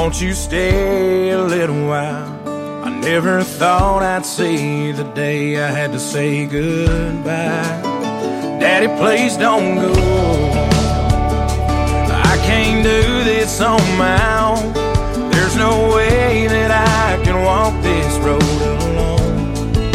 won't you stay a little while? I never thought I'd see the day I had to say goodbye. Daddy, please don't go. I can't do this on my own. There's no way that I can walk this road alone.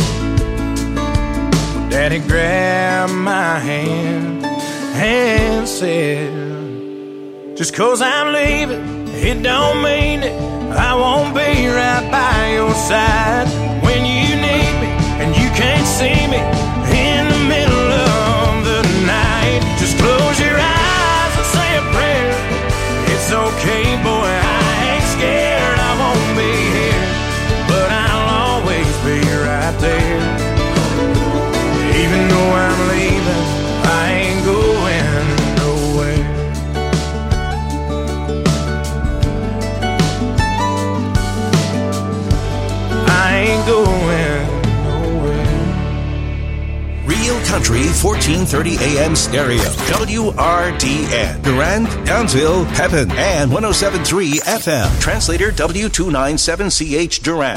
Daddy grabbed my hand and said, just 'cause I'm leaving, it don't mean that I won't be right by your side when you need me and you can't see me in the middle of the night. Just close your eyes and say a prayer. It's okay, boy, I ain't scared. I won't be here, but I'll always be right there. Even though I'm leaving, I ain't going nowhere. I ain't going nowhere. Real Country 1430 AM stereo. WRDN. Durand, Townsville, Pepin, and 107.3 FM. Translator W297CH Durand.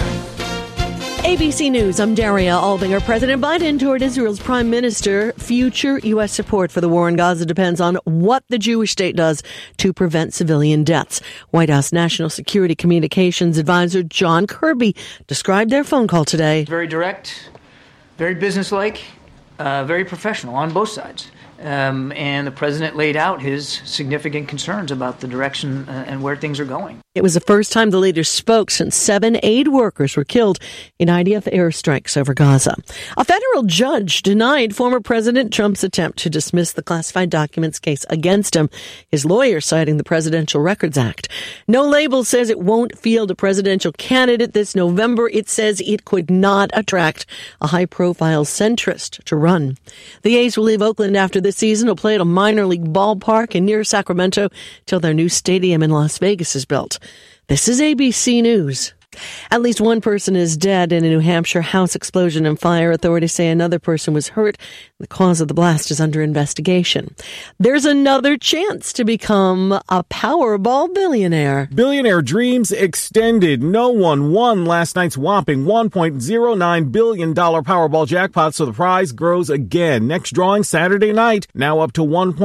ABC News, I'm Daria Albinger. President Biden toured Israel's prime minister. Future U.S. support for the war in Gaza depends on what the Jewish state does to prevent civilian deaths. White House National Security Communications Advisor John Kirby described their phone call today. Very direct, very businesslike, very professional on both sides. And the president laid out his significant concerns about the direction and where things are going. It was the first time the leader spoke since 7 aid workers were killed in IDF airstrikes over Gaza. A federal judge denied former President Trump's attempt to dismiss the classified documents case against him, his lawyer citing the Presidential Records Act. No Label says it won't field a presidential candidate this November. It says it could not attract a high-profile centrist to run. The A's will leave Oakland after this season. Will play at a minor league ballpark in near Sacramento till their new stadium in Las Vegas is built. This is ABC News. At least one person is dead in a New Hampshire house explosion and fire. Authorities say another person was hurt. The cause of the blast is under investigation. There's another chance to become a Powerball billionaire. Billionaire dreams extended. No one won last night's whopping $1.09 billion Powerball jackpot, so the prize grows again. Next drawing Saturday night, now up to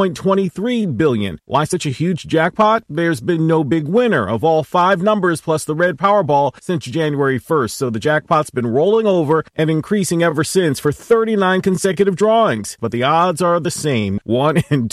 $1.23 billion. Why such a huge jackpot? There's been no big winner of all 5 numbers plus the red Powerball since January 1st, so the jackpot's been rolling over and increasing ever since for 39 consecutive drawings. But the odds are the same, 1 in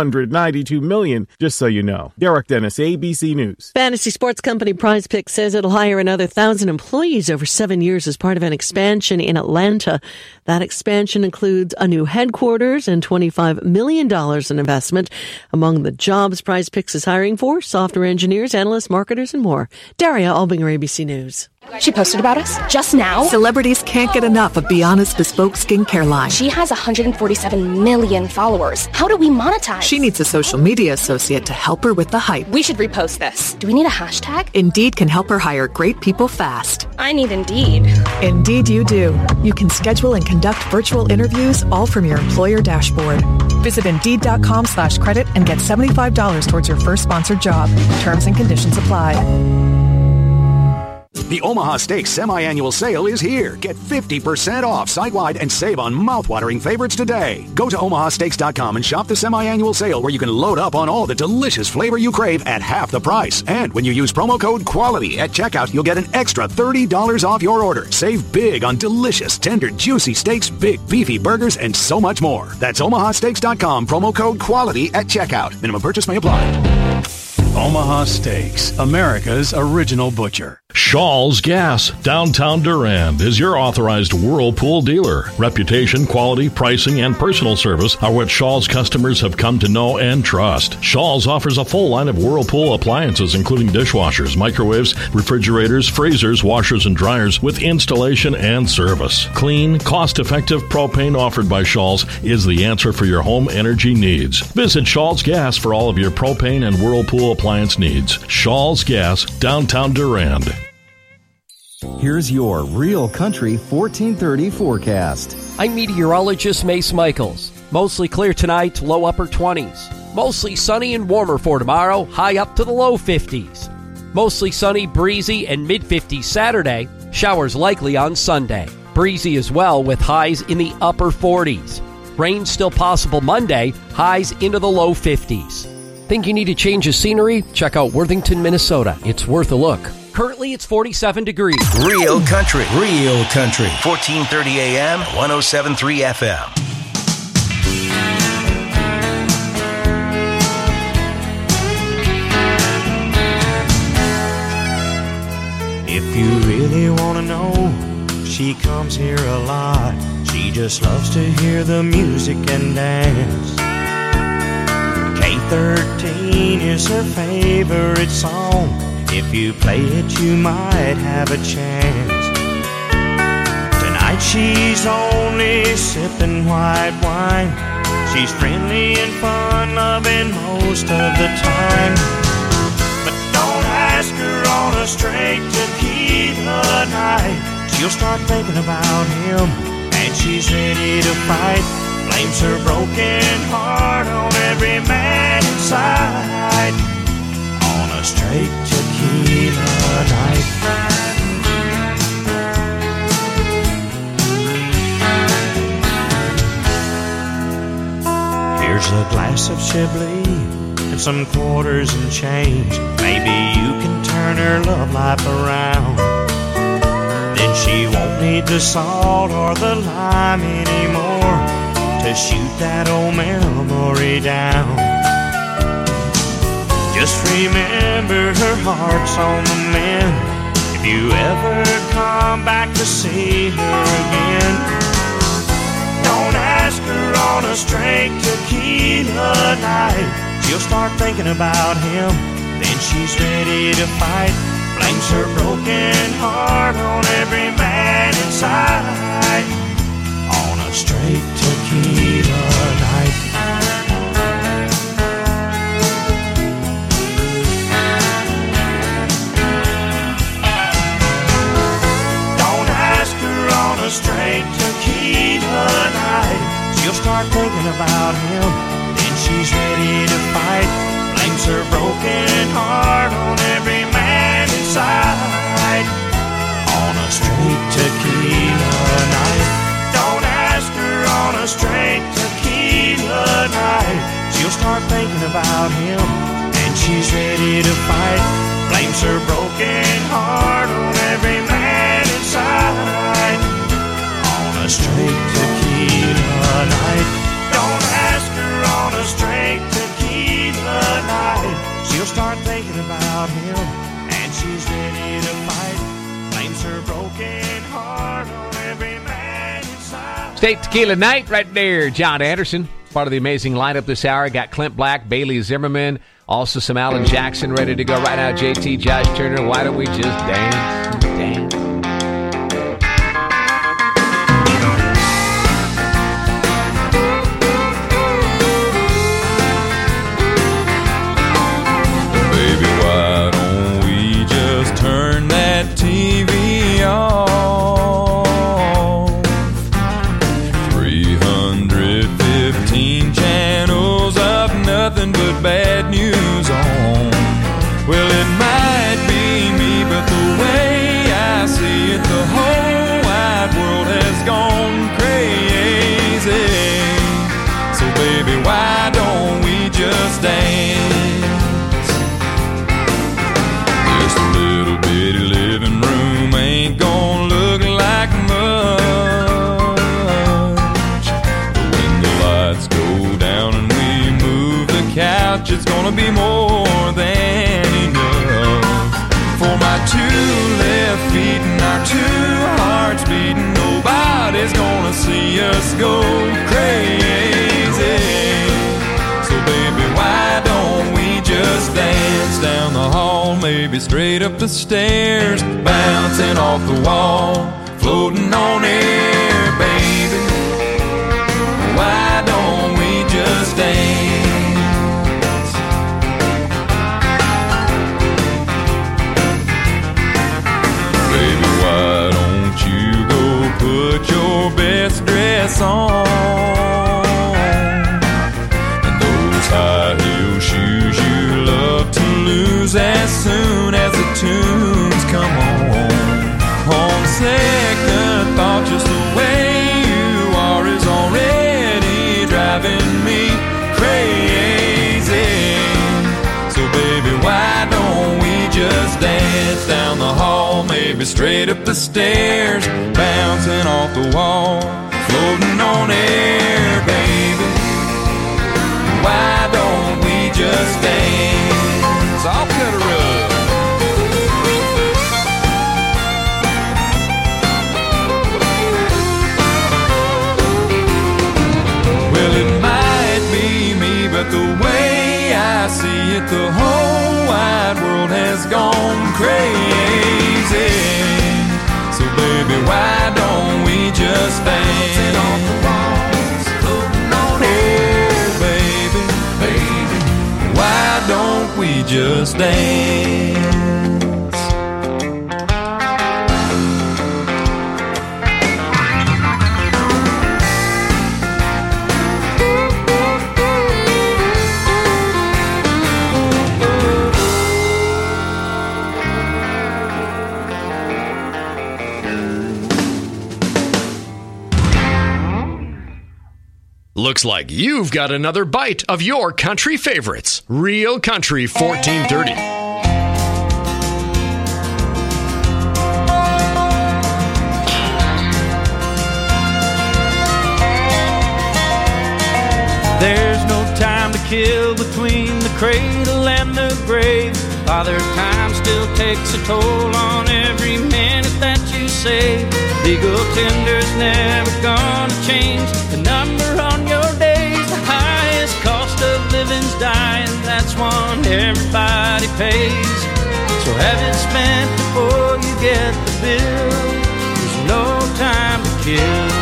292 million, just so you know. Derek Dennis, ABC News. Fantasy sports company Prize Picks says it'll hire another 1,000 employees over 7 years as part of an expansion in Atlanta. That expansion includes a new headquarters and $25 million in investment. Among the jobs Prize Picks is hiring for, software engineers, analysts, marketers, and more. Daria Albinger, ABC News. She posted about us just now. Celebrities can't get enough of Beyonce's bespoke skincare line. She has 147 million followers. How do we monetize? She needs a social media associate to help her with the hype. We should repost this. Do we need a hashtag? Indeed can help her hire great people fast. I need Indeed. Indeed you do. You can schedule and conduct virtual interviews all from your employer dashboard. Visit Indeed.com/credit and get $75 towards your first sponsored job. Terms and conditions apply. The Omaha Steaks semi-annual sale is here. Get 50% off site-wide and save on mouth-watering favorites today. Go to omahasteaks.com and shop the semi-annual sale where you can load up on all the delicious flavor you crave at half the price. And when you use promo code QUALITY at checkout, you'll get an extra $30 off your order. Save big on delicious, tender, juicy steaks, big, beefy burgers, and so much more. That's omahasteaks.com, promo code QUALITY at checkout. Minimum purchase may apply. Omaha Steaks, America's original butcher. Shaw's Gas, downtown Durand, is your authorized Whirlpool dealer. Reputation, quality, pricing, and personal service are what Shaw's customers have come to know and trust. Shaw's offers a full line of Whirlpool appliances, including dishwashers, microwaves, refrigerators, freezers, washers, and dryers with installation and service. Clean, cost-effective propane offered by Shaw's is the answer for your home energy needs. Visit Shaw's Gas for all of your propane and Whirlpool appliance needs. Shaw's Gas, downtown Durand. Here's your Real Country 1430 forecast. I'm meteorologist Mace Michaels. Mostly clear tonight, low upper 20s. Mostly sunny and warmer for tomorrow, high up to the low 50s. Mostly sunny, breezy, and mid-50s Saturday. Showers likely on Sunday. Breezy as well with highs in the upper 40s. Rain still possible Monday, highs into the low 50s. Think you need a change of scenery? Check out Worthington, Minnesota. It's worth a look. Currently, it's 47 degrees. Real country. 1430 AM, 107.3 FM. If you really want to know, she comes here a lot. She just loves to hear the music and dance. K13 is her favorite song. If you play it, you might have a chance. Tonight she's only sipping white wine. She's friendly and fun-loving most of the time. But don't ask her on a straight tequila night. She'll start thinking about him, and she's ready to fight. Blames her broken heart on every man inside. On a straight tequila night. Here's a glass of Chablis and some quarters and change. Maybe you can turn her love life around. Then she won't need the salt or the lime anymore to shoot that old memory down. Just remember her heart's on the mend. If you ever come back to see her again, don't ask her on a straight tequila night. She'll start thinking about him, then she's ready to fight. Blames her broken heart on every man inside. On a straight tequila night. Don't ask her on a straight tequila night. She'll start thinking about him, then she's ready to fight. Blames her broken heart on every man inside. On a straight tequila night. Don't ask her on a straight tequila night. She'll start thinking about him, and she's ready to fight. Blames her broken heart on every man inside. On a straight tequila night. Don't ask her on a straight tequila night. She'll start thinking about him, and she's ready to fight. Blames her broken heart on every man inside. State Tequila Night right there. John Anderson, part of the amazing lineup this hour. Got Clint Black, Bailey Zimmerman, also some Alan Jackson ready to go right now. JT, Josh Turner, why don't we just dance, dance? Turn that TV off. 315 channels of nothing but bad news on. Well, it might be me, but the way I see it, the whole wide world has gone crazy. So baby, why don't we just dance? Bitty living room ain't gonna look like much, but when the lights go down and we move the couch, it's gonna be more than enough. For my two left feet and our two hearts beating, nobody's gonna see us go crazy. So baby, why don't we just dance down the hall, maybe straight up the stairs, bouncing off the wall, floating on air, baby. Why don't we just dance? Baby, why don't you go put your best dress on, and those high heel shoes you love to lose as soon as the head up the stairs, bouncing off the wall, floating on air, baby. Why don't we just dance? I'll cut a rug. Well, it might be me, but the way I see it, the whole wide world has gone crazy. So baby, why don't we just dance? Off the walls, floating on air, baby, baby. Why don't we just dance? Looks like you've got another bite of your country favorites. Real Country 1430. There's no time to kill between the cradle and the grave. Father Time still takes a toll on every minute that you save. Legal tender's never gonna change the number on your days. The highest cost of living's dying, that's one everybody pays. So have it spent before you get the bill. There's no time to kill.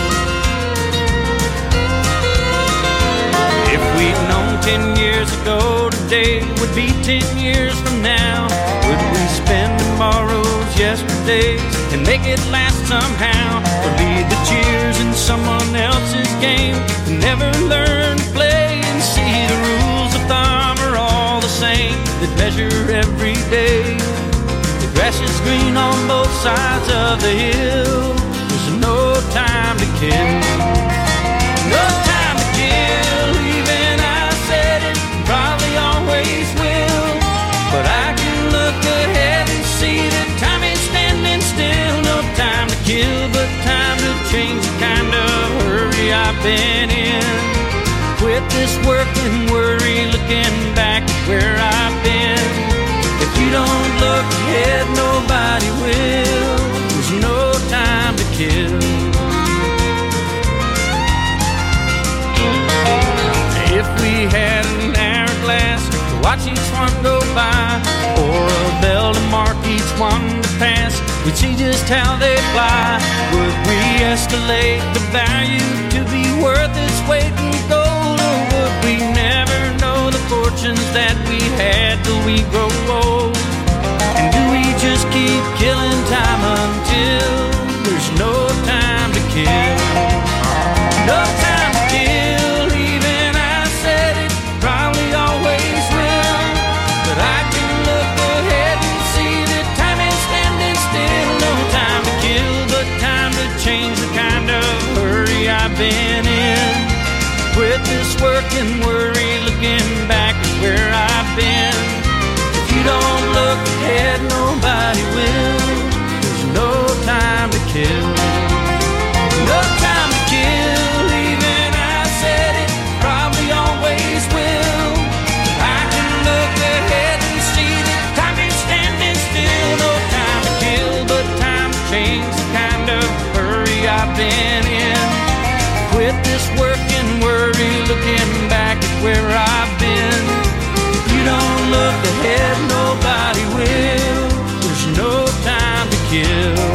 If we'd known 10 years ago, today would be 10 years from now. Would we spend tomorrow's yesterdays and make it last somehow? Or lead the cheers in someone else's game and never learn to play and see the rules of thumb are all the same that measure every day? The grass is green on both sides of the hill. There's no time to kill. No time to kill. Even I said it, probably always will. But I can look ahead and see that time is standing still. No time to kill, but time to change the kind of hurry I've been in. Quit this work and worry, looking back at where I've been. If you don't look ahead, nobody will. There's no time to kill. If we had an hourglass to watch each one go by, or a bell to mark each one to pass, we'd see just how they fly. Would we escalate the value to be worth its weight in gold, or would we never know the fortunes that we had till we grow old? And do we just keep killing time until there's no time to kill? No time to kill. Even I said it, probably always will. But I can look ahead and see that time is standing still. No time to kill, but time to change the kind of hurry I've been in. Quit this work and worry, looking back at where I've been. If you don't look ahead, nobody will. There's no time to kill. No time to kill. Even I said it, probably always will. But I can look ahead and see that time is standing still. No time to kill, but time to change the kind of hurry I've been in. Quit this work and worry, looking back at where I've been. If you don't look ahead, nobody will. There's no time to kill.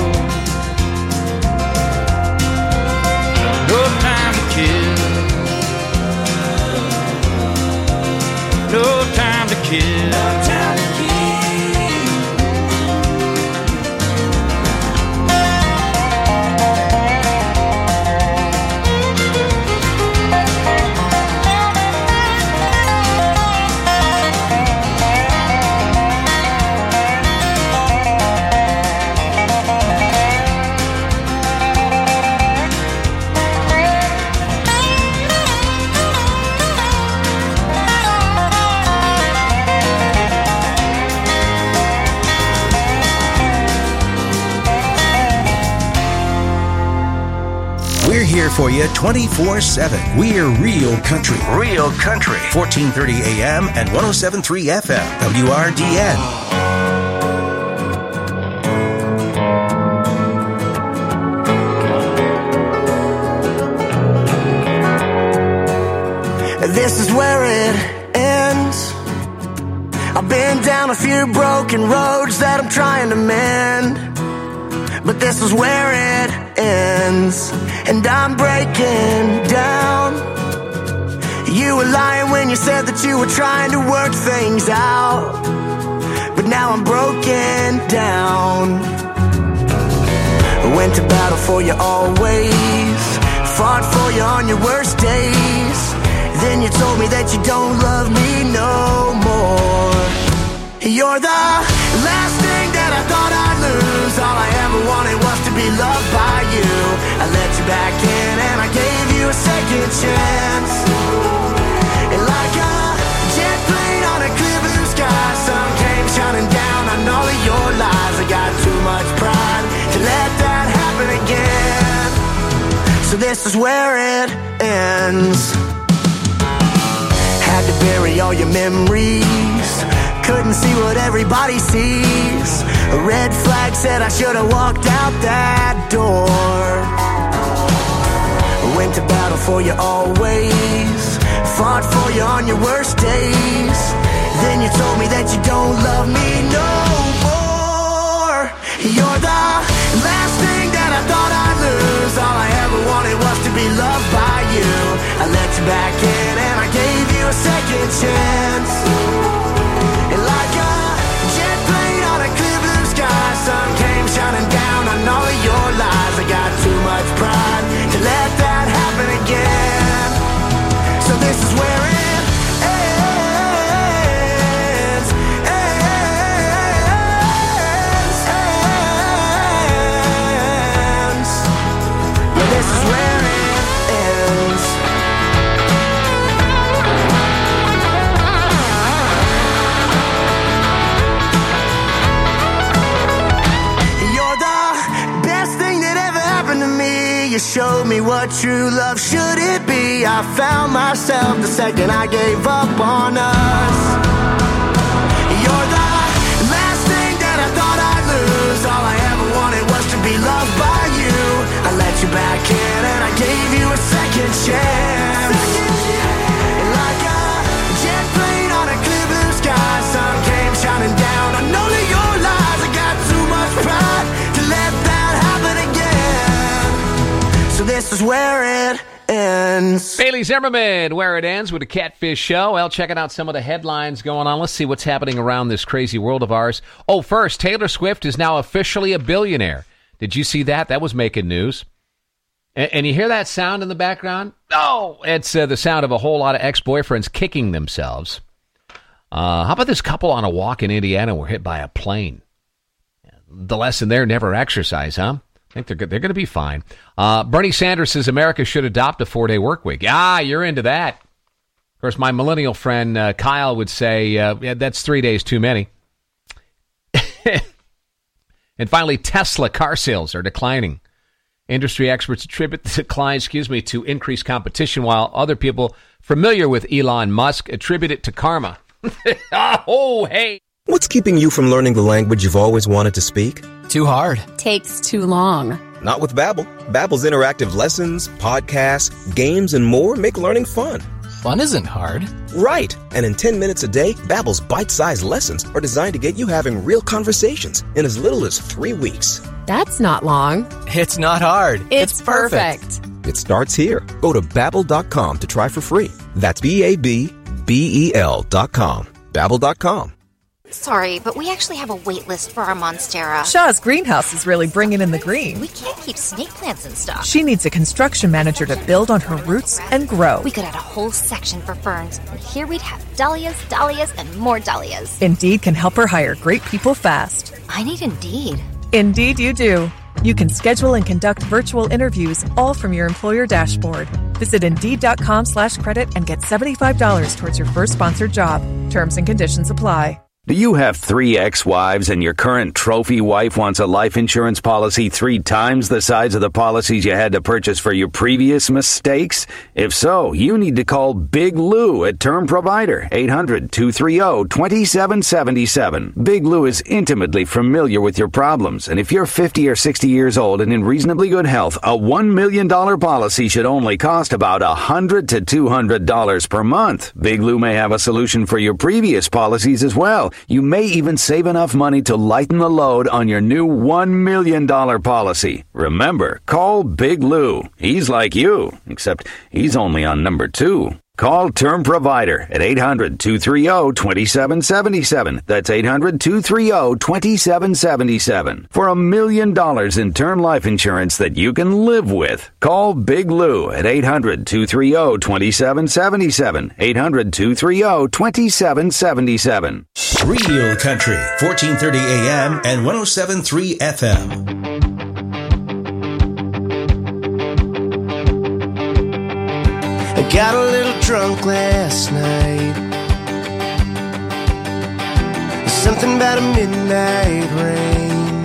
No time to kill. No time to kill. No time to kill. for you 24/7. We're Real Country. Real Country. 1430 AM and 107.3 FM. WRDN. This is where it ends. I've been down a few broken roads that I'm trying to mend, but this is where it ends, and I'm breaking down. You were lying when you said that you were trying to work things out, but now I'm broken down. I went to battle for you always, fought for you on your worst days. Then you told me that you don't love me no more. You're the last thing that I thought I'd lose. All I ever wanted was to be loved by you. I let you back in and I gave you a second chance. And like a jet plane on a clear blue sky, sun came shining down on all of your lies. I got too much pride to let that happen again. So this is where it ends. Had to bury all your memories, couldn't see what everybody sees. A red flag said I should have walked out that door. Went to battle for you always, fought for you on your worst days. Then you told me that you don't love me no more. You're the last thing that I thought I'd lose. All I ever wanted was to be loved by you. I let you back in and I gave you a second chance. And like a jet plane on a clear blue sky, sun came shining down on all of your lies. I got too much pride to let that happen again. So this is where it ends. Yeah, this is where it ends. You showed me what true love should it be. I found myself the second I gave up on us. You're the last thing that I thought I'd lose. All I ever wanted was to be loved by you. I let you back in and I gave you a second chance. And like a jet plane on a clear blue sky, sun came shining down on all of your lies. I got too much pride to let that happen again. So this is where it ends. Bailey Zimmerman, Where It Ends, with a Catfish Show. Well, checking out some of the headlines going on. Let's see what's happening around this crazy world of ours. Oh, first, Taylor Swift is now officially a billionaire. Did you see that? That was making news. And you hear that sound in the background? No, it's the sound of a whole lot of ex-boyfriends kicking themselves. How about this couple on a walk in Indiana were hit by a plane? The lesson there, never exercise, huh? I think they're going to be fine. Bernie Sanders says America should adopt a 4-day work week. Ah, you're into that. Of course, my millennial friend Kyle would say, yeah, that's 3 days too many. And finally, Tesla car sales are declining. Industry experts attribute the decline, to increased competition, while other people familiar with Elon Musk attribute it to karma. Oh, hey. What's keeping you from learning the language you've always wanted to speak? Too hard. Takes too long. Not with Babbel. Babbel's interactive lessons, podcasts, games, and more make learning fun. Fun isn't hard. Right. And in 10 minutes a day, Babbel's bite-sized lessons are designed to get you having real conversations in as little as 3 weeks. That's not long. It's not hard. It's perfect. It starts here. Go to Babbel.com to try for free. That's Babbel.com. Babbel.com. Sorry, but we actually have a wait list for our Monstera. Shaw's greenhouse is really bringing in the green. We can't keep snake plants in stock. She needs a construction manager to build on her roots and grow. We could add a whole section for ferns, and here we'd have dahlias, dahlias, and more dahlias. Indeed can help her hire great people fast. I need Indeed. Indeed you do. You can schedule and conduct virtual interviews all from your employer dashboard. Visit Indeed.com/credit and get $75 towards your first sponsored job. Terms and conditions apply. Do you have 3 ex-wives and your current trophy wife wants a life insurance policy 3 times the size of the policies you had to purchase for your previous mistakes? If so, you need to call Big Lou at Term Provider, 800-230-2777. Big Lou is intimately familiar with your problems, and if you're 50 or 60 years old and in reasonably good health, a $1 million policy should only cost about $100 to $200 per month. Big Lou may have a solution for your previous policies as well. You may even save enough money to lighten the load on your new $1 million policy. Remember, call Big Lou. He's like you, except he's only on number 2. Call Term Provider at 800-230-2777. That's 800-230-2777. For $1 million in term life insurance that you can live with. Call Big Lou at 800-230-2777. 800-230-2777. Real Country, 1430 AM and 107.3 FM. I got a little drunk last night. Something about a midnight rain.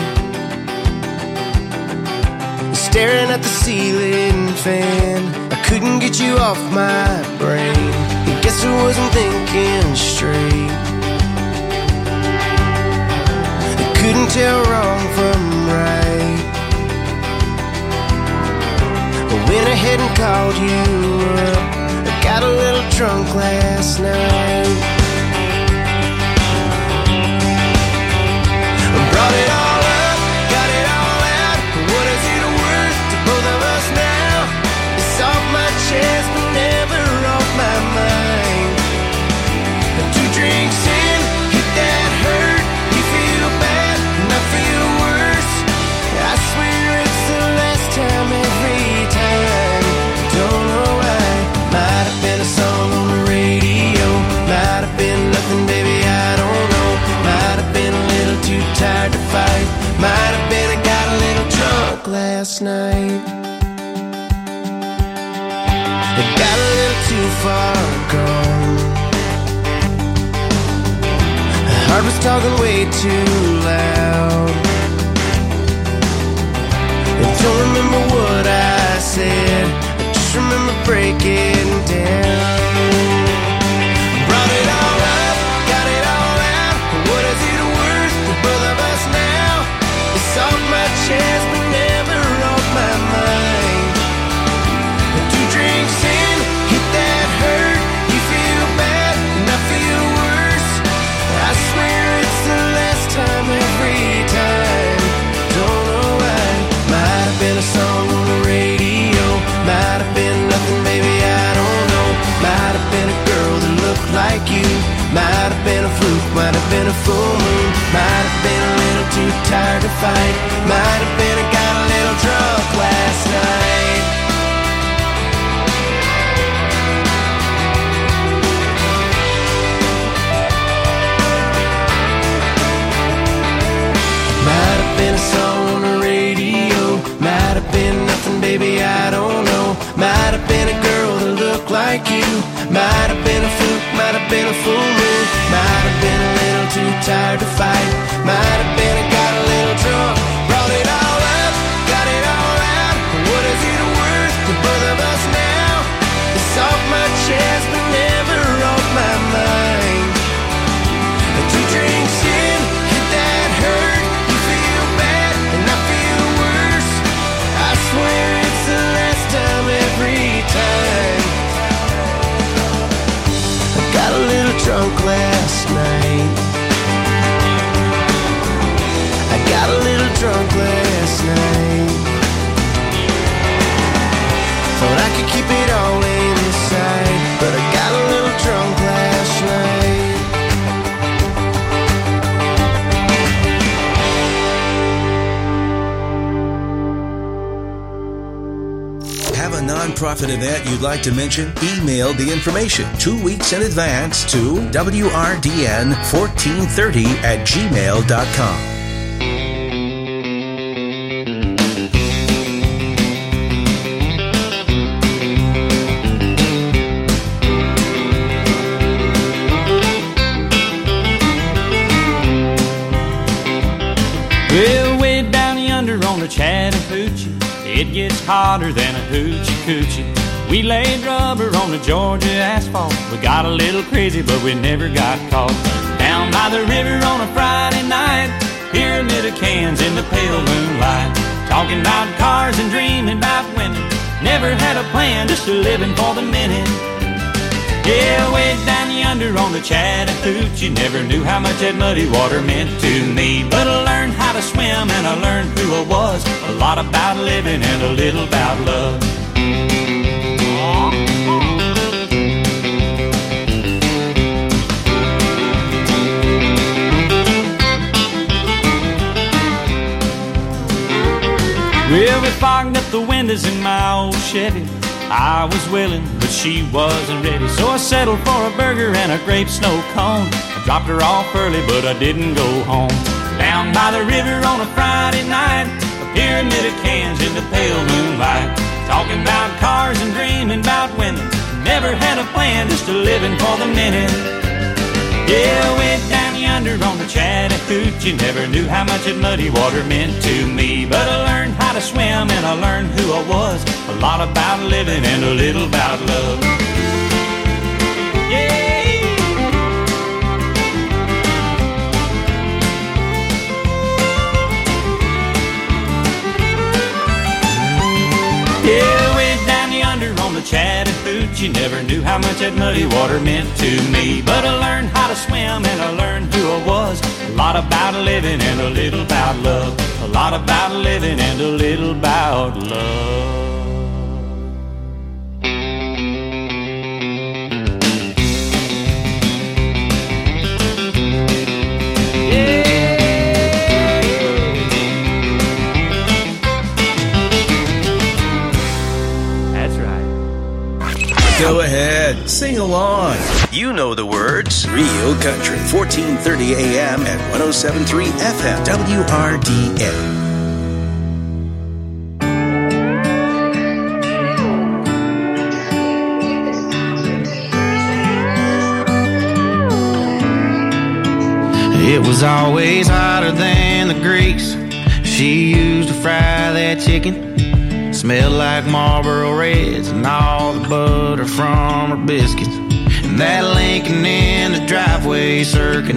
Staring at the ceiling fan, I couldn't get you off my brain. I guess I wasn't thinking straight. I couldn't tell wrong from right. I went ahead and called you up. I got a little drunk last night. I brought it all up, got it all out. What is it worth to both of us now? It's off my chest but never off my mind. 2 drinks in, hit that hurt. You feel bad and I feel worse. I swear it's the last time every time. Don't know why. Might have been a song on the radio. Might have been nothing, baby, I don't know. Might have been a little too tired to fight. Might have been I got a little drunk last night. I got a little too far gone. My heart was talking way too loud. I don't remember what I said, I just remember breaking down. Brought it all up, got it all out. What is it worth to both of us now? It's off my chest but never off my mind. 2 drinks in, hit that hurt. You feel bad and I feel worse. I swear it's the last time every time. Don't know why. Might have been a song on the radio. Might have been nothing, baby, I don't know. Might have been a girl that looked like you. Might have been a fluke, might have been a full moon. Might have been a little too tired to fight. Might have been I got a little drunk last night. Might have been a song on the radio. Might have been nothing, baby, I don't know. Might have been a girl that looked like you. Might have been a fluke, might have been a full moon. Might have been a little too tired to fight. Might have been I got a little drunk. Brought it all up, got it all out. What is it worth to both of us now? It's off my chest but never off my mind. 2 drinks in, hit that hurt. You feel bad and I feel worse. I swear it's the last time every time. I got a little drunk last night. I got a little drunk last night. Thought I could keep it all inside, but I got a little drunk last night. Have a nonprofit event you'd like to mention? Email the information 2 weeks in advance to wrdn1430@gmail.com. It gets hotter than a hoochie coochie. We laid rubber on the Georgia asphalt. We got a little crazy, but we never got caught. Down by the river on a Friday night, pyramid of cans in the pale moonlight. Talking about cars and dreaming about women. Never had a plan, just a living for the minute. Yeah, way down yonder on the Chattahoochee, never knew how much that muddy water meant to me. But I learned how to swim and I learned who I was. A lot about living and a little about love. Well, we fogged up the windows in my old Chevy. I was willing, but she wasn't ready. So I settled for a burger and a grape snow cone. I dropped her off early, but I didn't go home. Down by the river on a Friday night, a pyramid of cans in the pale moonlight. Talking about cars and dreaming about women. Never had a plan, just a living for the minute. Yeah, way down yonder on the Chattahoochee, never knew how much that muddy water meant to me. But I learned how to swim and I learned who I was. A lot about living and a little about love. Yeah. Yeah, way down yonder on the Chattahoochee, never knew how much that muddy water meant to me. But I learned how to swim and I learned who I was. A lot about living and a little about love. A lot about living and a little about love. Go ahead, sing along. You know the words. Real Country, 1430 AM and 107.3 FM, WRDA. It was always hotter than the grease she used to fry that chicken. Smelled like Marlboro Reds and all the butter from her biscuits. And that Lincoln in the driveway circa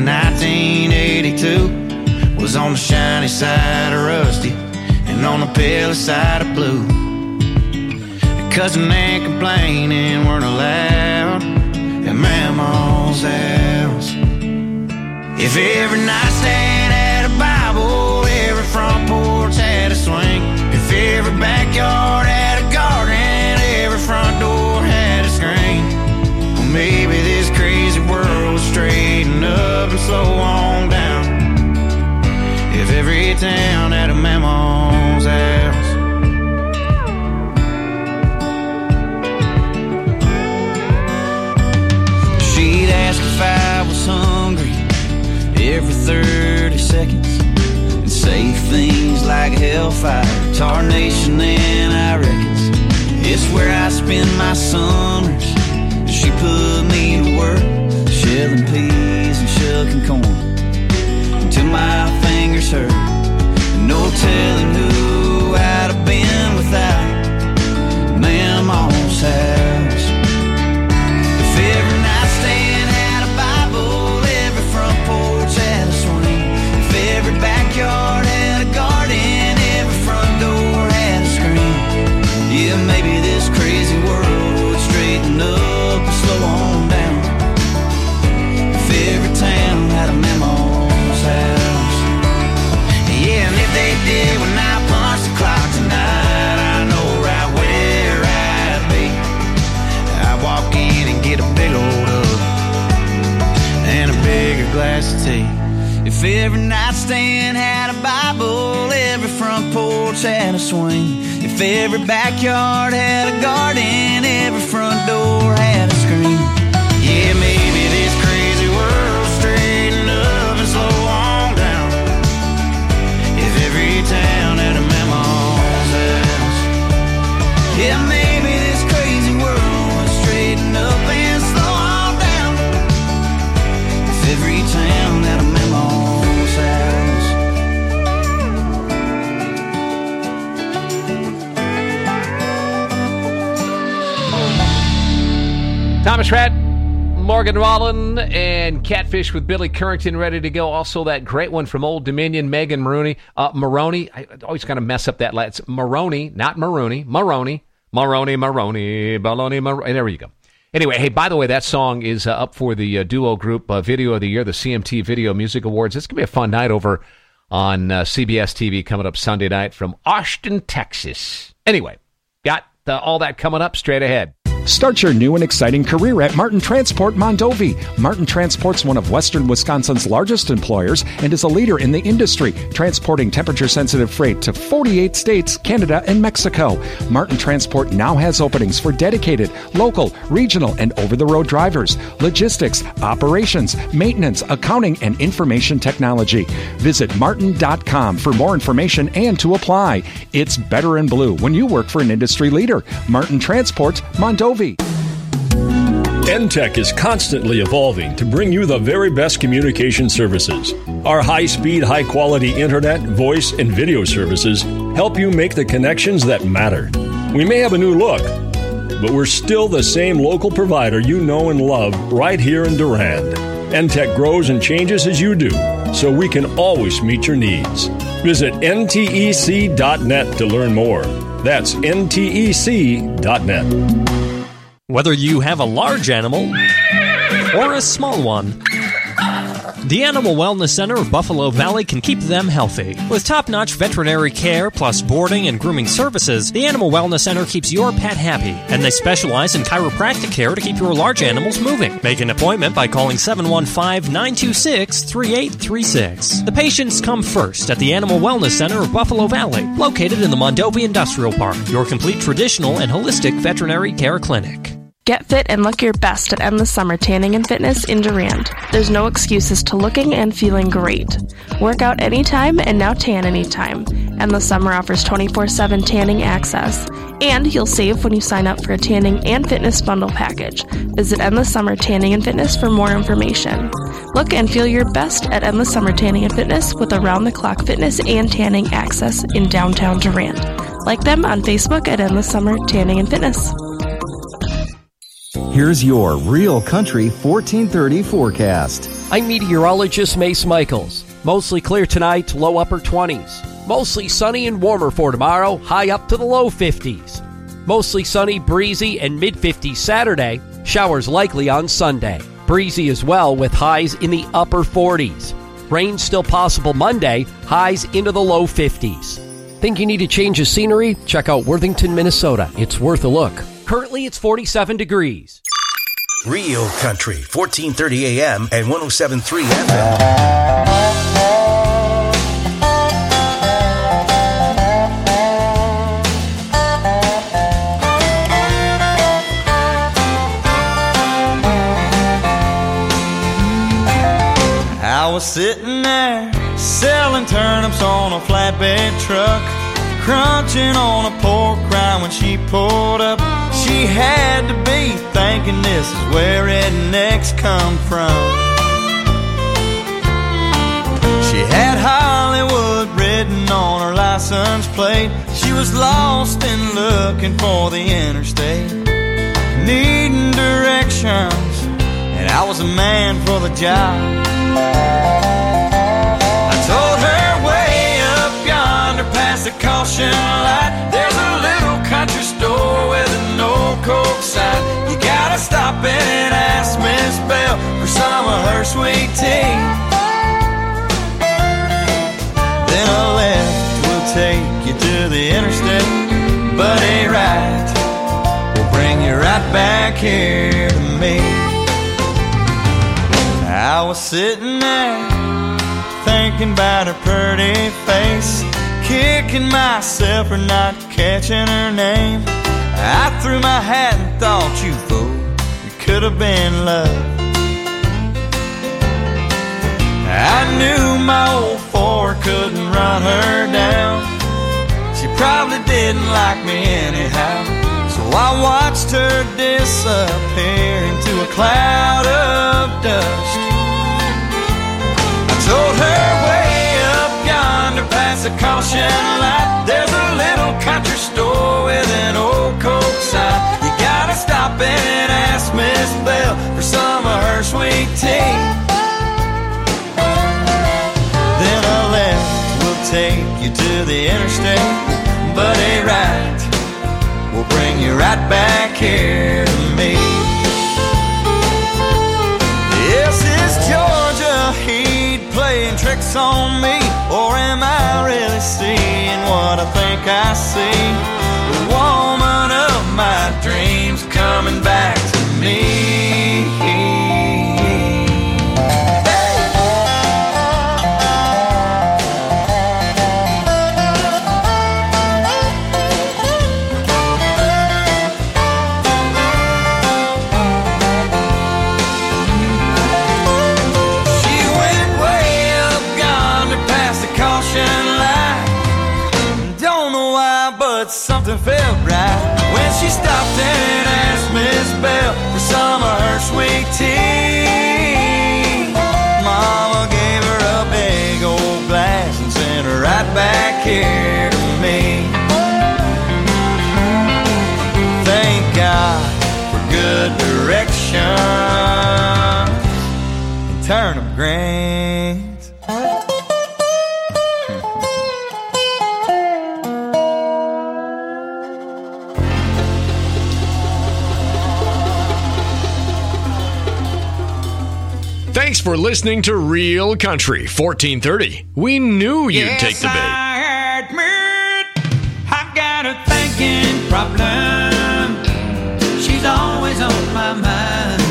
1982 was on the shiny side of rusty and on the pale side of blue. Cussing and complaining weren't allowed at Mama's house. If every nightstand had a Bible, every front porch had a swing. If every backyard had a garden, every front door had a screen. Well, maybe this crazy world would straighten up and slow on down if every town had a Mama's house. She'd ask if I was hungry every 30 seconds and say things like hellfire, tarnation, and I reckons it's where I spend my summers. She put me to work shelling peas and shucking corn until my fingers hurt. No telling who I'd have been without Mama's house. If every nightstand had a Bible, every front porch had a swing. If every backyard had a garden, every front door had a screen. Yeah, maybe this crazy world would straighten up and slow on down if every town had a Mama's house. Yeah, and if they did when I punch the clock tonight, I know right where I'd be. I'd walk in and get a big old hug and a bigger glass of tea. If every nightstand had a Bible, every front porch had a swing. If every backyard had a garden, every front door had a screen. Yeah, maybe this crazy world straighten up and slow on down if every town had a Mama's house. Yeah, maybe this crazy world would straighten up and slow on down if every town had a Mama's house. Thomas Rhett, Morgan Wallen, and Catfish with Billy Currington ready to go. Also, that great one from Old Dominion, Megan Maroney. I always kind of mess up that. It's Maroney, not Maroney. Maroney. There you go. Anyway, hey, by the way, that song is up for the Duo Group Video of the Year, the CMT Video Music Awards. It's going to be a fun night over on CBS TV coming up Sunday night from Austin, Texas. Anyway, got all that coming up straight ahead. Start your new and exciting career at Martin Transport Mondovi. Martin Transport's one of Western Wisconsin's largest employers and is a leader in the industry, transporting temperature-sensitive freight to 48 states, Canada, and Mexico. Martin Transport now has openings for dedicated, local, regional, and over-the-road drivers, logistics, operations, maintenance, accounting, and information technology. Visit martin.com for more information and to apply. It's better in blue when you work for an industry leader. Martin Transport Mondovi. NTEC is constantly evolving to bring you the very best communication services. Our high-speed, high-quality internet, voice, and video services help you make the connections that matter. We may have a new look, but we're still the same local provider you know and love right here in Durand. NTEC grows and changes as you do, so we can always meet your needs. Visit ntec.net to learn more. That's ntec.net. Whether you have a large animal or a small one, the Animal Wellness Center of Buffalo Valley can keep them healthy. With top-notch veterinary care plus boarding and grooming services, the Animal Wellness Center keeps your pet happy, and they specialize in chiropractic care to keep your large animals moving. Make an appointment by calling 715-926-3836. The patients come first at the Animal Wellness Center of Buffalo Valley, located in the Mondovi Industrial Park, your complete traditional and holistic veterinary care clinic. Get fit and look your best at Endless Summer Tanning and Fitness in Durand. There's no excuses to looking and feeling great. Work out anytime and now tan anytime. Endless Summer offers 24/7 tanning access. And you'll save when you sign up for a tanning and fitness bundle package. Visit Endless Summer Tanning and Fitness for more information. Look and feel your best at Endless Summer Tanning and Fitness with around-the-clock fitness and tanning access in downtown Durand. Like them on Facebook at Endless Summer Tanning and Fitness. Here's your Real Country 1430 forecast. I'm meteorologist Mace Michaels. Mostly clear tonight, low upper 20s. Mostly sunny and warmer for tomorrow, high up to the low 50s. Mostly sunny, breezy, and mid-50s Saturday. Showers likely on Sunday. Breezy as well with highs in the upper 40s. Rain still possible Monday, highs into the low 50s. Think you need a change of scenery? Check out Worthington, Minnesota. It's worth a look. Currently, it's 47 degrees. Real Country, 1430 AM and 107.3 FM. I was sitting there selling turnips on a flatbed truck, crunching on a pork rind when she pulled up. She had to be thinking this is where rednecks come from. She had Hollywood written on her license plate. She was lost and looking for the interstate, needing directions, and I was a man for the job. I told her way up yonder past the caution light, there's a little country store with an old Coke sign. You gotta stop in and ask Miss Bell for some of her sweet tea. Then a left will take you to the interstate, but a right will bring you right back here to me. I was sitting there thinking about her pretty face, kicking myself for not catching her name. I threw my hat and thought, you fool, it could have been love. I knew my old Ford couldn't run her down. She probably didn't like me anyhow, so I watched her disappear into a cloud of dust. I told her way up yonder past the caution light, there's a little country store with an old Coke sign. You gotta stop in and ask Miss to the interstate, but a right will bring you right back here to me. Yes, is Georgia Heat playing tricks on me, or am I really seeing what I think I see? The woman of my dreams coming back to me. Something felt right when she stopped and asked Miss Bell for some of her sweet tea. Mama gave her a big old glass and sent her right back here to me. Thank God for good direction and turnip greens. Thanks for listening to Real Country 1430. We knew you'd take the bait. I admit I've got a thinking problem. She's always on my mind.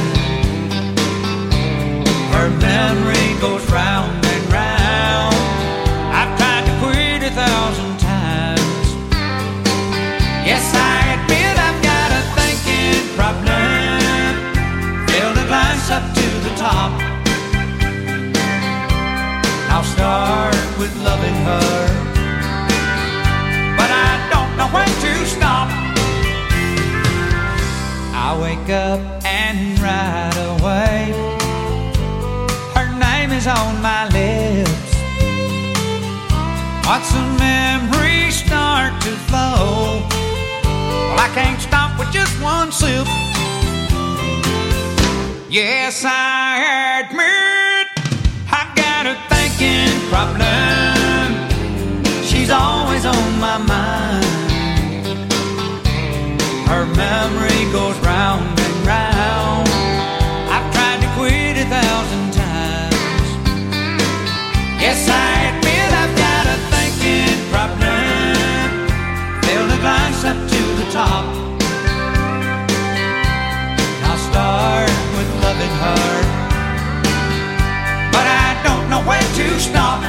Her memory goes round and round. I've tried to quit 1,000 times. Yes, I admit I've got a thinking problem. Fill the glass up to the top. I'll start with loving her, but I don't know when to stop. I wake up and right away her name is on my lips. Watch the memories start to flow. Well, I can't stop with just one sip. Yes, I admit I've got a thinking problem. She's always on my mind. Her memory goes round and round. I've tried to quit 1,000 times. Yes, I admit I've got a thinking problem. Fill the glass up to the top. I'll start with loving her, but I don't know when to stop.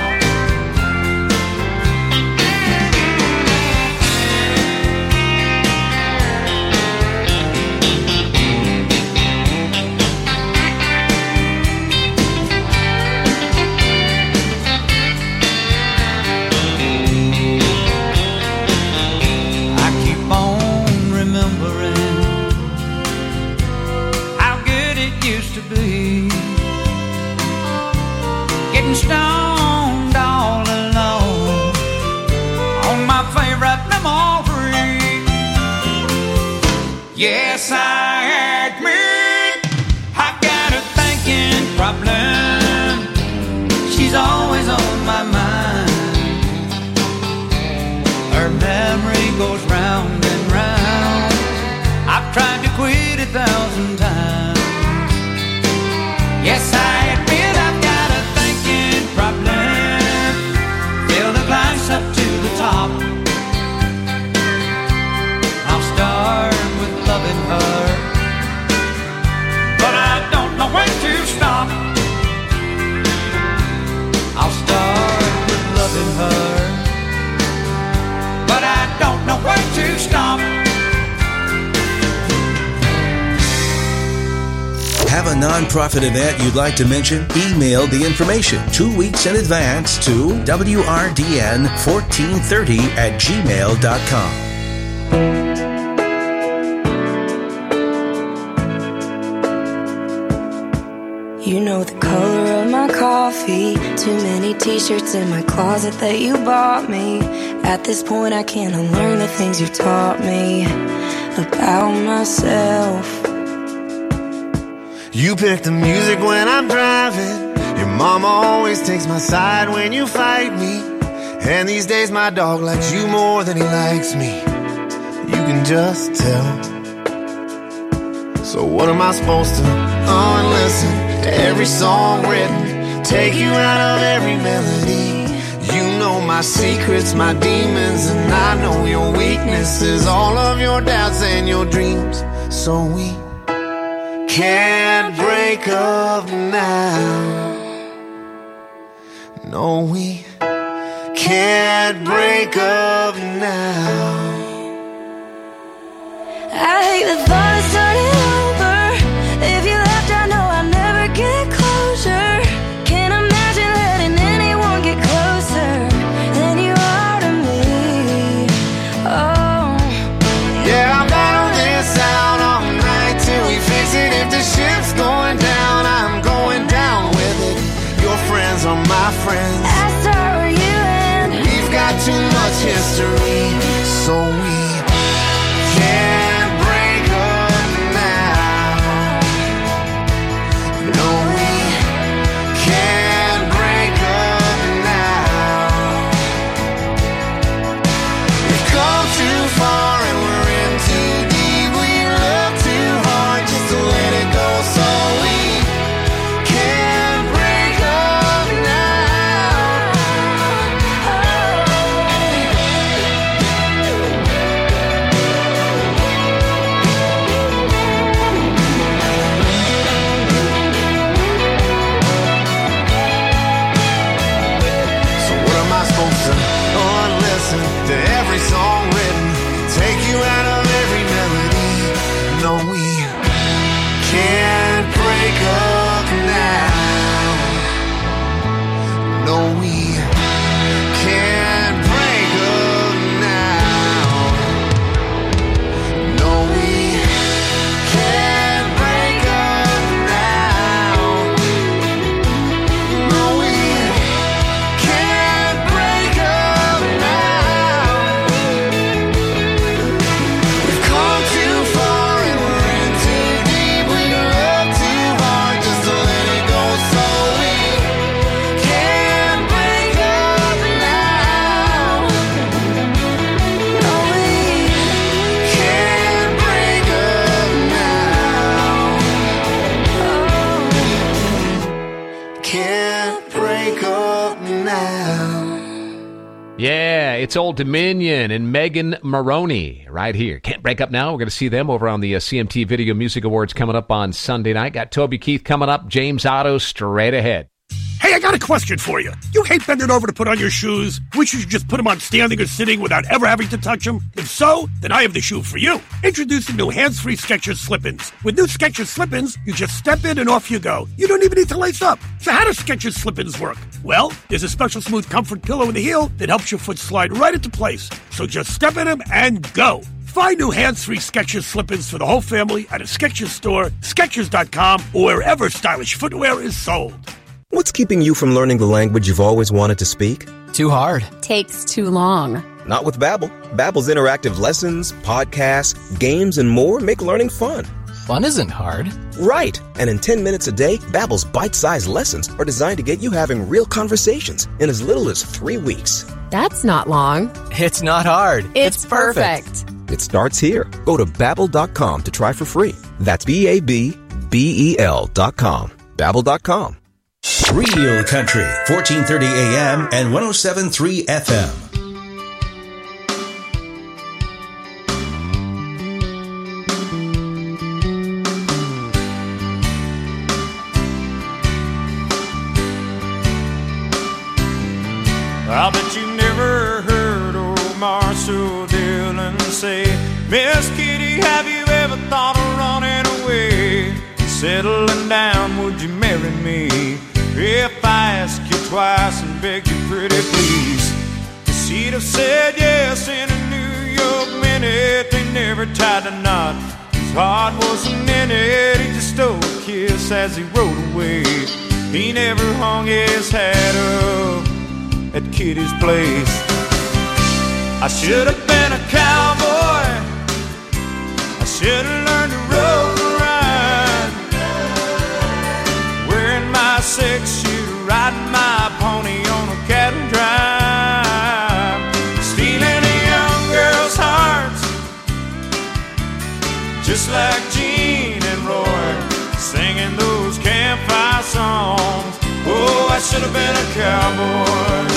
I keep on remembering how good it used to be, getting stoned all alone on my favorite memory. Yes, I admit I've got a thinking problem. She's always on my mind. Her memory goes round and round. I've tried to quit 1,000 times. Yes, I admit I've got a thinking problem. Fill the glass up to the top. I'll start with loving her, but I don't know when to stop. I'll start with loving her, but I don't know when to stop. Have a nonprofit event you'd like to mention? Email the information 2 weeks in advance to wrdn1430@gmail.com. You know the color of my coffee. Too many t-shirts in my closet that you bought me. At this point I can't unlearn the things you've taught me about myself. You pick the music when I'm driving. Your mama always takes my side when you fight me. And these days my dog likes you more than he likes me. You can just tell. So what am I supposed to listen to every song written, take you out of every melody? You know my secrets, my demons, and I know your weaknesses, all of your doubts and your dreams. So we can't break up now. No, we can't break up now. I hate the thought of starting over. If you left, I know I'll never get closure. Can't imagine letting anyone get closer than you are to me. Oh, yeah, I'll battle this out all night till we fix it. If the ship's going down, I'm going down with it. Your friends are my friends. I start where you end. We've got too much history, so we can't break up now. No, we can't break up now. We've come too far and we're in too deep. We love too hard just to let it go, so we can't break up now. So what am I supposed to listen to every song written, take you out of every melody? No, we can't break up now. No, we can't break up now. No, we can't break up now. No, we can't break up now. We've come too far and we're in too deep. We love too hard just to let it go, so we can't break up now. No, we can't break up now. Can't break up now. Yeah, it's Old Dominion and Megan Maroney right here. Can't break up now. We're going to see them over on the CMT Video Music Awards coming up on Sunday night. Got Toby Keith coming up. James Otto straight ahead. Hey, I got a question for you. You hate bending over to put on your shoes? Wish you should just put them on standing or sitting without ever having to touch them? If so, then I have the shoe for you. Introducing new hands-free Skechers Slip-ins. With new Skechers Slip-ins, you just step in and off you go. You don't even need to lace up. So how do Skechers Slip-ins work? Well, there's a special smooth comfort pillow in the heel that helps your foot slide right into place. So just step in them and go. Find new hands-free Skechers Slip-ins for the whole family at a Skechers store, Skechers.com, or wherever stylish footwear is sold. What's keeping you from learning the language you've always wanted to speak? Too hard. Takes too long. Not with Babbel. Babbel's interactive lessons, podcasts, games, and more make learning fun. Fun isn't hard. Right. And in 10 minutes a day, Babbel's bite-sized lessons are designed to get you having real conversations in as little as 3 weeks. That's not long. It's not hard. It's perfect. It starts here. Go to Babbel.com to try for free. That's BABBEL.com. Babbel.com. Real Country, 1430 AM and 107.3 FM. I bet you never heard old Marshall Dillon say, Miss Kitty, have you ever thought of running away? Settling down, would you marry me? If I ask you twice and beg you pretty please. She'd have said yes in a New York minute. They never tied a knot, his heart wasn't in it. He just stole a kiss as he rode away. He never hung his hat up at Kitty's place. I should have been a cowboy, I should have learned to rope and ride, wearing my 6-shooter, riding my pony on a cattle drive. cowboy.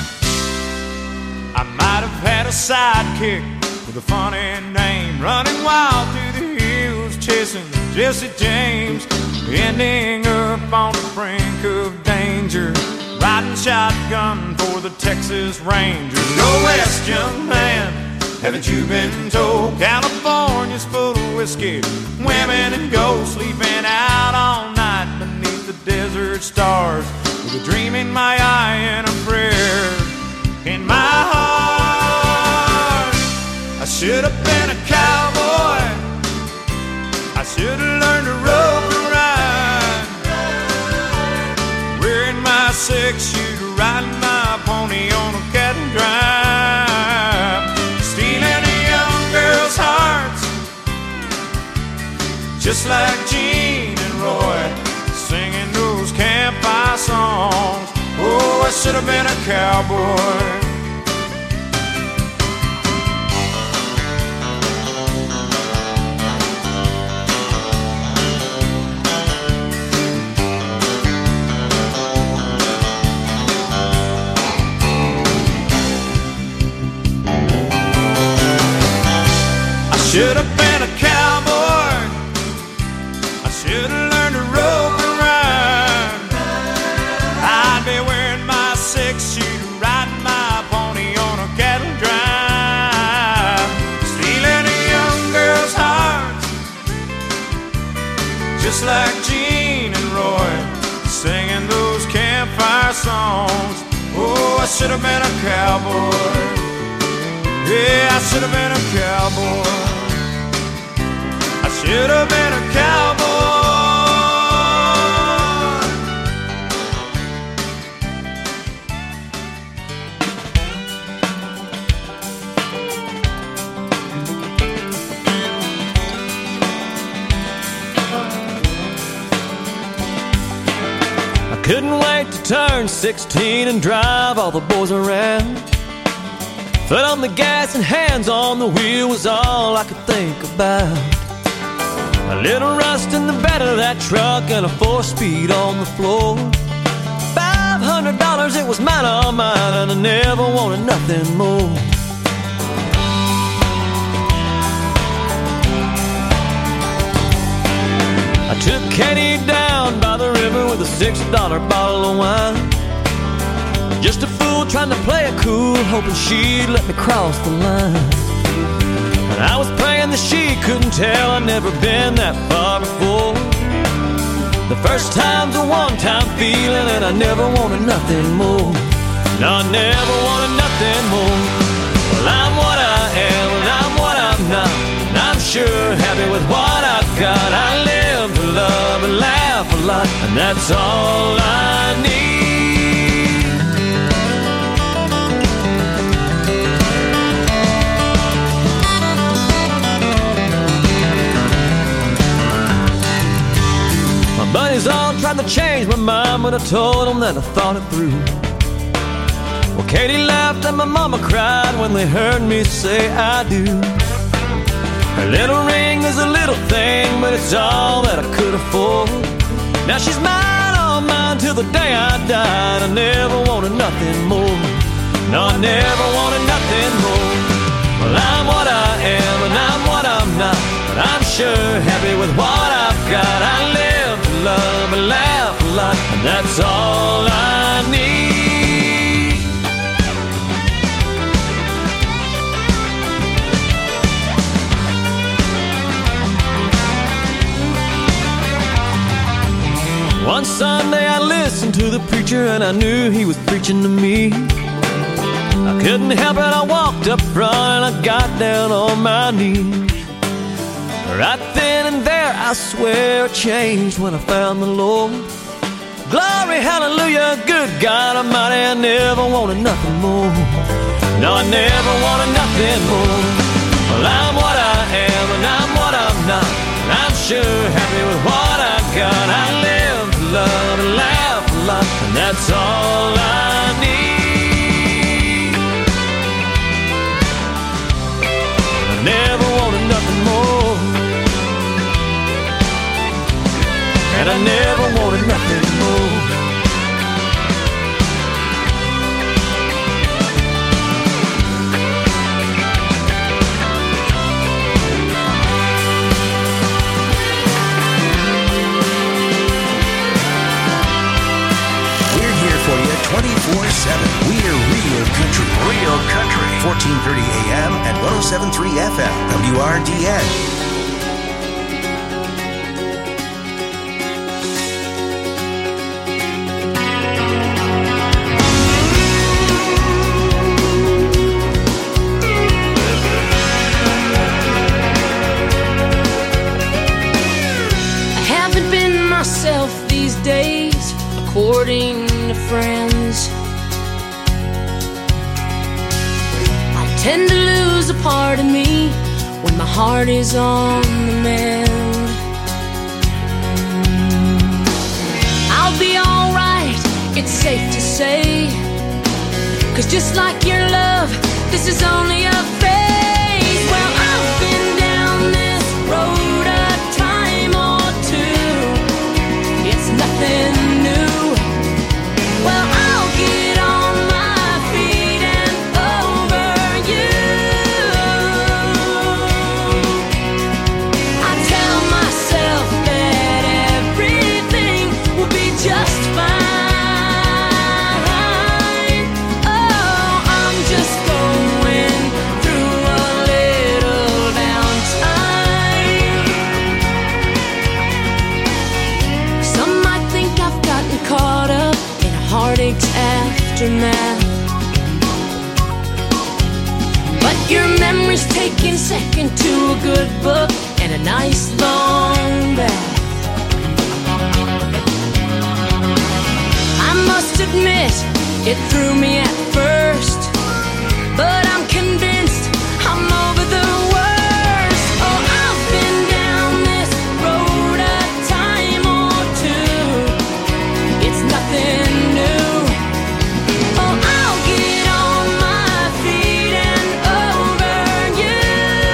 I might have had a sidekick with a funny name, running wild through the hills, chasing Jesse James, ending up on the brink of danger, riding shotgun for the Texas Rangers. Go west, young man, haven't you been told? California's full of whiskey, women and gold, sleeping out all night beneath the desert stars, with a dream in my eye and a prayer in my heart. I should have been a cowboy, I should have learned to rope and ride, wearing my 6-shooter, riding my pony on a cattle drive, stealing a young girl's hearts, just like Gene and Roy, singing those campfire songs. Oh, I should have been a cowboy. Should have been a cowboy, I should have learned to rope and ride, I'd be wearing my 6-shooter, riding my pony on a cattle drive, stealing a young girl's heart, just like Gene and Roy, singing those campfire songs. Oh, I should have been a cowboy. Yeah, I should have been a cowboy. I should have been a cowboy. I couldn't wait to turn 16 and drive all the boys around. Foot on the gas and hands on the wheel was all I could think about. A little rust in the bed of that truck and a 4-speed on the floor. $500, it was mine, all mine, and I never wanted nothing more. I took Katie down by the river with a $6 bottle of wine. Just a fool trying to play it cool, hoping she'd let me cross the line. And I was praying that she couldn't tell I'd never been that far before. The first time's a one-time feeling, and I never wanted nothing more. No, I never wanted nothing more. Well, I'm what I am, and I'm what I'm not, and I'm sure happy with what I've got. I live to love and laugh a lot, and that's all I need. Buddies all tried to change my mind, but I told them that I thought it through. Well, Katie laughed and my mama cried when they heard me say I do. Her little ring is a little thing, but it's all that I could afford. Now she's mine, all mine, till the day I died. I never wanted nothing more. No, I never wanted nothing more. Well, I'm what I am, and I'm what I'm not, but I'm sure happy with what I've got. I live to love and laugh a lot, and that's all I need. One Sunday I listened to the preacher, and I knew he was preaching to me. I couldn't help it, I walked up front and I got down on my knees. Right then and there, I swear it changed when I found the Lord. Glory, hallelujah, good God Almighty, I never wanted nothing more. No, I never wanted nothing more. Well, I'm what I am and I'm what I'm not, and I'm sure happy with what I've got. I live to love and laugh a lot, and that's all I need. Never wanted nothing more, and I never wanted nothing more. 1430 AM and 107.3 FM, WRDN. These days, according to friends, I tend to lose a part of me when my heart is on the mend. I'll be alright, it's safe to say, 'cause just like your love, this is only a phase. Well, I've been down this road a time or two. It's nothing new. Well, I'll get on my feet and over you. I tell myself that everything will be just fine. Oh, I'm just going through a little downtime. Some might think I've gotten caught up in a heartache's aftermath, but your memory's taking second to a good book and a nice long bath. I must admit, it threw me at first, but I'm convinced I'm over the worst. Oh, I've been down this road a time or two. It's nothing new. Oh, I'll get on my feet and over you.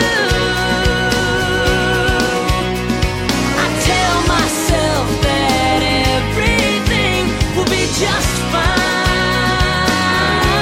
I tell myself that everything will be just fine.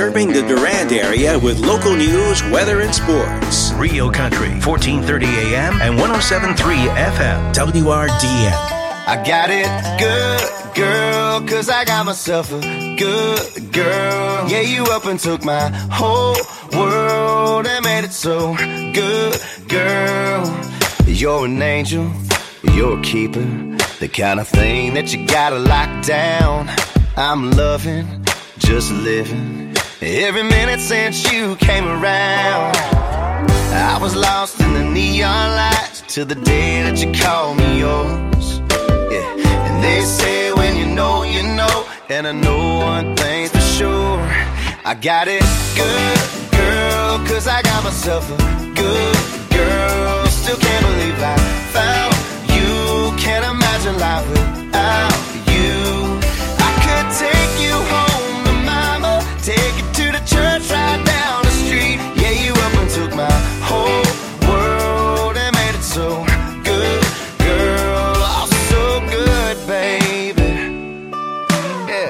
serving the Durant area with local news, weather, and sports. Rio Country, 1430 AM and 107.3 FM, WRDN. I got it good, girl, 'cause I got myself a good girl. Yeah, you up and took my whole world and made it so good, girl. You're an angel, you're a keeper, the kind of thing that you gotta lock down. I'm loving, just living, every minute since you came around. I was lost in the neon lights till the day that you called me yours. Yeah, and they say when you know, you know, and I know one thing's for sure. I got it good, girl, 'cause I got myself a good girl. Still can't believe I found you. Can't imagine life without you. I could take you home to mama, take you to the church right down the street. Yeah, you up and took my whole world and made it so good, girl. Oh, so good, baby. Yeah.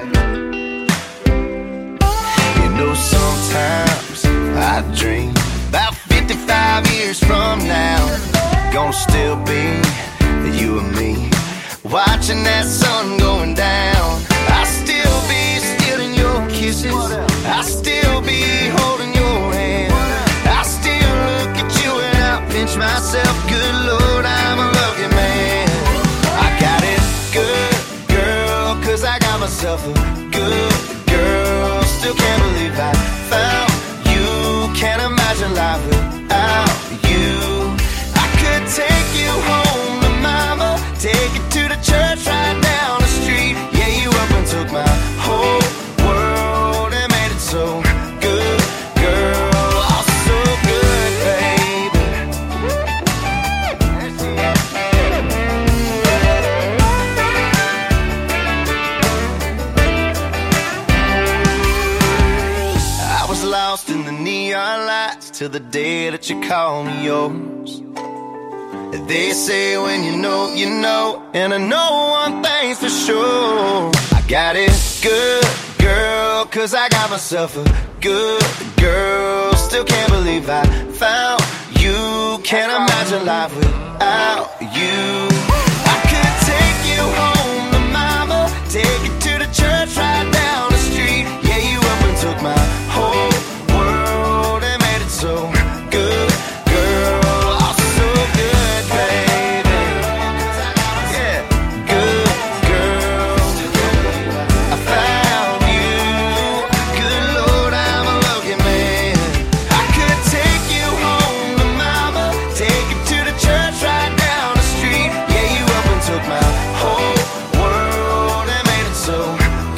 You know, sometimes I dream about 55 years from now, gonna still be you and me, watching that sun going down. I'll still be stealing your kisses, I'll still be holding your hand, I'll still look at you and I'll pinch myself. Good Lord, I'm a lucky man. I got it good, girl, 'cause I got myself a good girl. Still can't believe I found you. Can't imagine life without you. I could take you home to mama, take you to the church right down the street. Yeah, you up and took my whole world and made it so good, girl. Oh, so good, baby. I was lost in the neon lights till the day that you called me yours. They say when you know, you know, and I know one thing's for sure. I got it good, girl, 'cause I got myself a good girl. Still can't believe I found you. Can't imagine life without you. I could take you home to mama, take you to the church right